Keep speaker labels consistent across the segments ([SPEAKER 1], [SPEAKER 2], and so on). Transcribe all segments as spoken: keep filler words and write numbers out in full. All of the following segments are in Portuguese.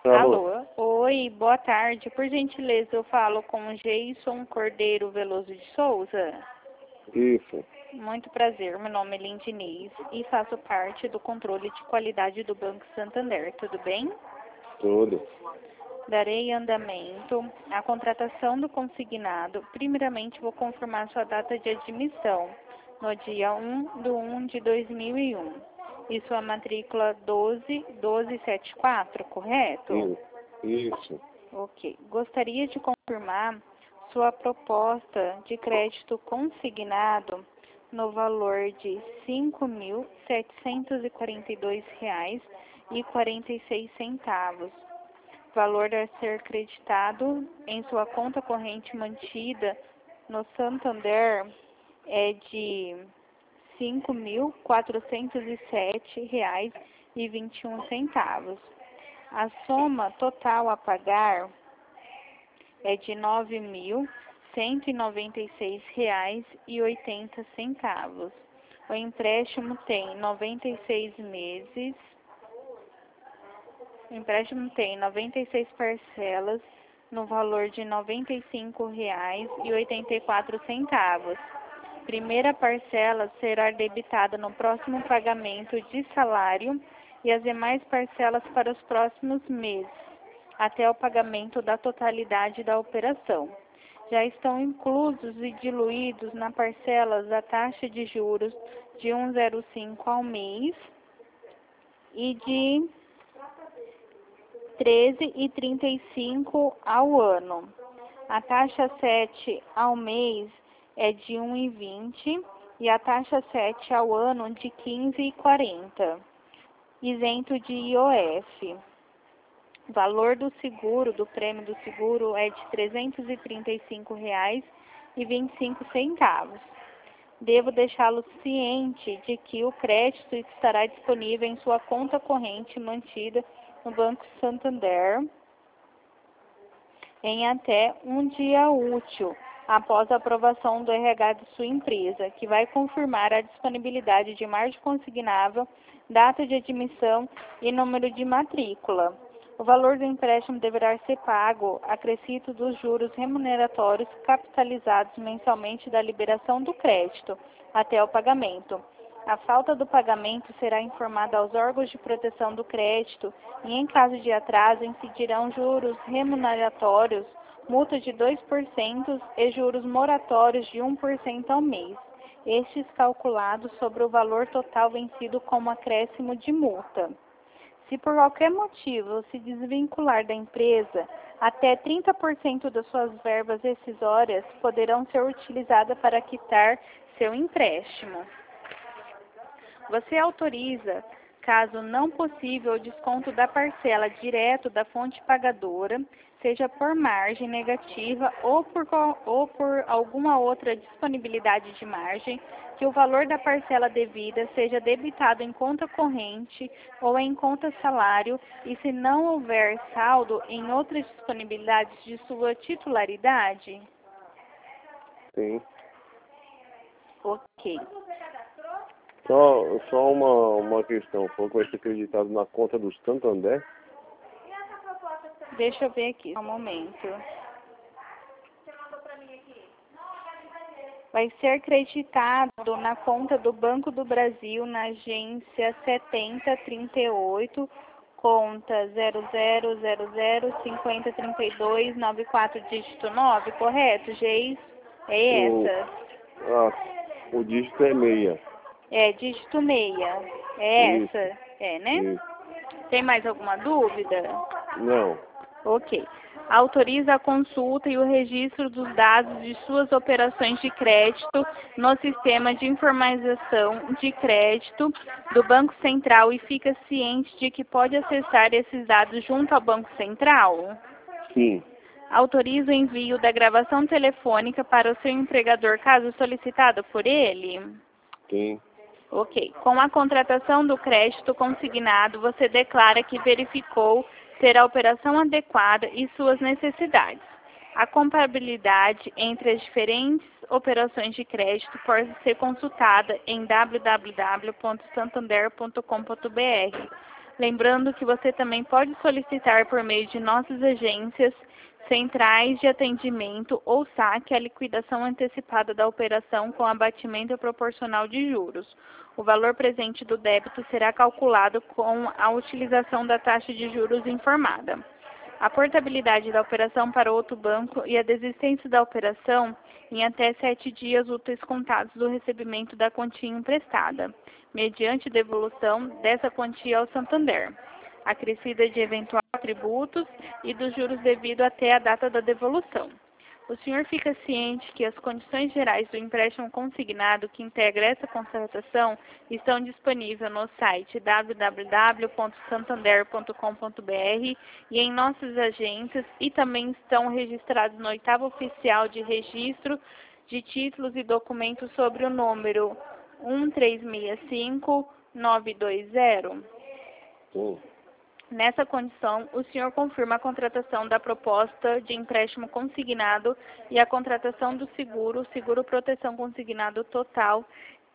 [SPEAKER 1] Alô.
[SPEAKER 2] Alô. Oi, boa tarde. Por gentileza, eu falo com Geison Cordeiro Veloso de Souza.
[SPEAKER 1] Isso.
[SPEAKER 2] Muito prazer, meu nome é Lindinês e faço parte do controle de qualidade do Banco Santander, tudo bem?
[SPEAKER 1] Tudo.
[SPEAKER 2] Darei andamento à contratação do consignado. Primeiramente, vou confirmar sua data de admissão, no dia um de um de dois mil e um. E sua matrícula doze doze setenta e quatro, correto?
[SPEAKER 1] Isso.
[SPEAKER 2] Ok. Gostaria de confirmar sua proposta de crédito consignado no valor de cinco mil setecentos e quarenta e dois reais e quarenta e seis centavos. Valor a ser creditado em sua conta corrente mantida no Santander é de cinco mil quatrocentos e sete reais e vinte e um centavos. A soma total a pagar é de nove mil cento e noventa e seis reais e oitenta centavos. O empréstimo tem noventa e seis meses. O empréstimo tem noventa e seis parcelas no valor de noventa e cinco reais e oitenta e quatro centavos. Primeira parcela será debitada no próximo pagamento de salário e as demais parcelas para os próximos meses, até o pagamento da totalidade da operação. Já estão inclusos e diluídos na parcelas a taxa de juros de um vírgula zero cinco ao mês e de treze vírgula trinta e cinco ao ano. A taxa sete ao mês é de um vírgula vinte e a taxa sete ao ano de quinze vírgula quarenta, isento de I O F. O valor do seguro, do prêmio do seguro, é de trezentos e trinta e cinco reais e vinte e cinco centavos. Devo deixá-lo ciente de que o crédito estará disponível em sua conta corrente mantida no Banco Santander em até um dia útil após a aprovação do R H de sua empresa, que vai confirmar a disponibilidade de margem consignável, data de admissão e número de matrícula. O valor do empréstimo deverá ser pago acrescido dos juros remuneratórios capitalizados mensalmente da liberação do crédito até o pagamento. A falta do pagamento será informada aos órgãos de proteção do crédito e, em caso de atraso, incidirão juros remuneratórios, multa de dois por cento e juros moratórios de um por cento ao mês, estes calculados sobre o valor total vencido como acréscimo de multa. Se por qualquer motivo se desvincular da empresa, até trinta por cento das suas verbas rescisórias poderão ser utilizadas para quitar seu empréstimo. Você autoriza, caso não possível, o desconto da parcela direto da fonte pagadora, seja por margem negativa ou por, ou por alguma outra disponibilidade de margem, que o valor da parcela devida seja debitado em conta corrente ou em conta salário e, se não houver saldo, em outras disponibilidades de sua titularidade?
[SPEAKER 1] Sim.
[SPEAKER 2] Ok.
[SPEAKER 1] Só, só uma, uma questão. Falou que vai ser acreditado na conta do Santander?
[SPEAKER 2] Deixa eu ver aqui, só um momento. Vai ser creditado na conta do Banco do Brasil, na agência setenta trinta e oito, conta zero zero zero zero cinquenta trinta e dois noventa e quatro, dígito nove, correto, Geis? É
[SPEAKER 1] O,
[SPEAKER 2] essa?
[SPEAKER 1] ah, o dígito é meia.
[SPEAKER 2] É, dígito meia. É
[SPEAKER 1] Isso.
[SPEAKER 2] essa? É, né?
[SPEAKER 1] Isso.
[SPEAKER 2] Tem mais alguma dúvida?
[SPEAKER 1] Não.
[SPEAKER 2] Ok. Autoriza a consulta e o registro dos dados de suas operações de crédito no sistema de informação de crédito do Banco Central e fica ciente de que pode acessar esses dados junto ao Banco Central?
[SPEAKER 1] Sim.
[SPEAKER 2] Autoriza o envio da gravação telefônica para o seu empregador, caso solicitado por ele?
[SPEAKER 1] Sim.
[SPEAKER 2] Ok. Com a contratação do crédito consignado, você declara que verificou ter a operação adequada e suas necessidades. A comparabilidade entre as diferentes operações de crédito pode ser consultada em w w w ponto santander ponto com ponto b r. Lembrando que você também pode solicitar por meio de nossas agências, centrais de atendimento ou saque a liquidação antecipada da operação com abatimento proporcional de juros. O valor presente do débito será calculado com a utilização da taxa de juros informada. A portabilidade da operação para outro banco e a desistência da operação em até sete dias úteis contados do recebimento da quantia emprestada, mediante devolução dessa quantia ao Santander, acrescida de eventuais tributos e dos juros devidos até a data da devolução. O senhor fica ciente que as condições gerais do empréstimo consignado que integra essa contratação estão disponíveis no site w w w ponto santander ponto com ponto b r e em nossas agências e também estão registrados no oitavo oficial de registro de títulos e documentos sobre o número um três seis cinco nove dois zero.
[SPEAKER 1] Sim.
[SPEAKER 2] Nessa condição, o senhor confirma a contratação da proposta de empréstimo consignado e a contratação do seguro, seguro proteção consignado total,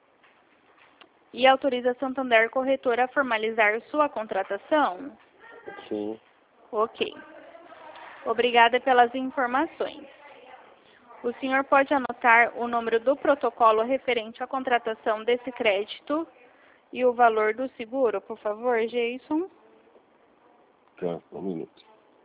[SPEAKER 2] e autoriza a Santander Corretora a formalizar sua contratação?
[SPEAKER 1] Sim.
[SPEAKER 2] Ok. Obrigada pelas informações. O senhor pode anotar o número do protocolo referente à contratação desse crédito e o valor do seguro, por favor, Jason?
[SPEAKER 1] Tá, um minuto.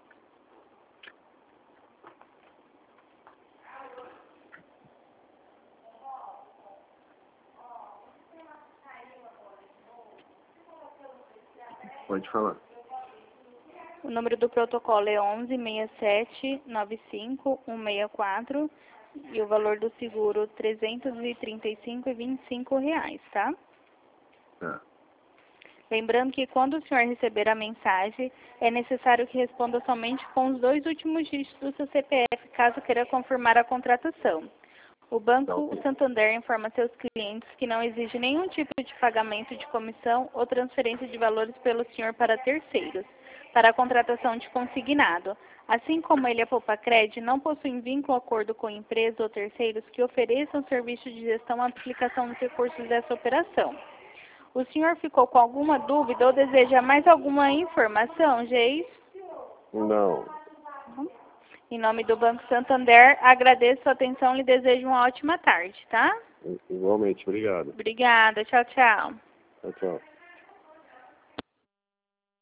[SPEAKER 1] Pode falar.
[SPEAKER 2] O número do protocolo é onze seis sete nove cinco um seis quatro e o valor do seguro trezentos e trinta e cinco reais e vinte e cinco reais, tá?
[SPEAKER 1] Tá.
[SPEAKER 2] Lembrando que quando o senhor receber a mensagem, é necessário que responda somente com os dois últimos dígitos do seu C P F, caso queira confirmar a contratação. O Banco Santander informa seus clientes que não exige nenhum tipo de pagamento de comissão ou transferência de valores pelo senhor para terceiros, para a contratação de consignado. Assim como ele, a Poupa-Cred, não possui vínculo ou acordo com empresas ou terceiros que ofereçam serviço de gestão à aplicação dos recursos dessa operação. O senhor ficou com alguma dúvida ou deseja mais alguma informação, Geis?
[SPEAKER 1] Não.
[SPEAKER 2] Em nome do Banco Santander, agradeço a atenção e lhe desejo uma ótima tarde, tá?
[SPEAKER 1] Igualmente, obrigado.
[SPEAKER 2] Obrigada. Tchau, tchau.
[SPEAKER 1] Tchau, tchau.